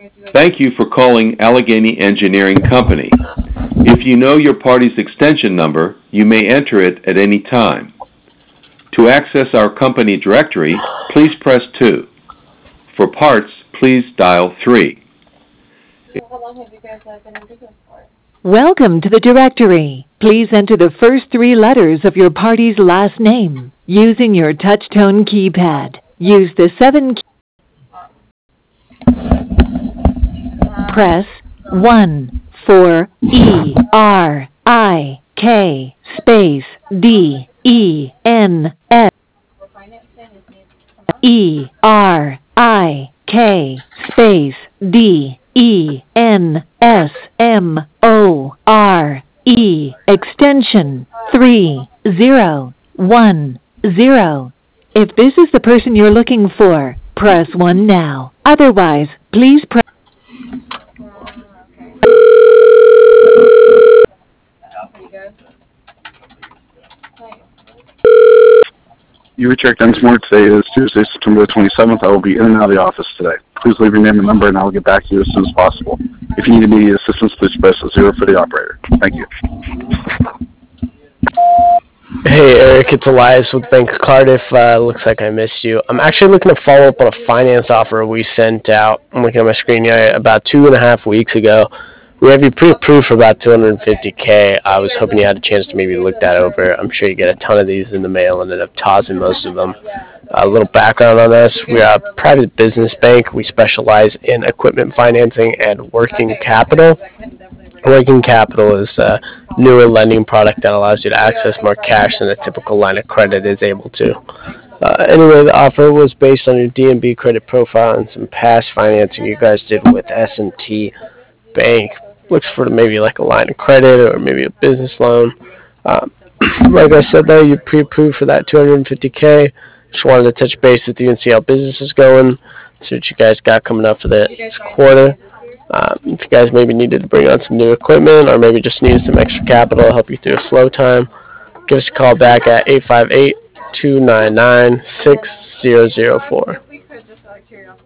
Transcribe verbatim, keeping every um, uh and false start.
Thank you for calling Allegheny Engineering Company. If you know your party's extension number, you may enter it at any time. To access our company directory, please press two. For parts, please dial three. How long have you guys uh, been in business for? Welcome to the directory. Please enter the first three letters of your party's last name using your touch-tone keypad. Use the seven key. Press one for E R I K space D E N S For financing, is need E R I K space D E N S M O R E extension three zero one zero. If this is the person you're looking for, press one now. Otherwise, please press okay. You guys? Thanks. You reach Eric Densmore. Today is Tuesday, September the twenty-seventh. I will be in and out of the office today. Please leave your name and number, and I will get back to you as soon as possible. If you need immediate assistance, please press zero for the operator. Thank you. Hey Eric, it's Elias with Bank of Cardiff. Uh, looks like I missed you. I'm actually looking to follow up on a finance offer we sent out. I'm looking at my screen here about two and a half weeks ago. We have you pre-approved for about two hundred fifty K. I was hoping you had a chance to maybe look that over. I'm sure you get a ton of these in the mail and end up tossing most of them. A little background on us. We are a private business bank. We specialize in equipment financing and working capital. Working capital is a newer lending product that allows you to access more cash than a typical line of credit is able to. Uh, anyway, the offer was based on your D and B credit profile and some past financing you guys did with S and T Bank. Looks for maybe like a line of credit or maybe a business loan. Um, like I said, though, you're pre-approved for that two hundred fifty K. Just wanted to touch base with you and see how business is going, see what you guys got coming up for this quarter. Um, if you guys maybe needed to bring on some new equipment or maybe just needed some extra capital to help you through a slow time, give us a call back at eight five eight, two nine nine, six zero zero four. We could just out of curiosity.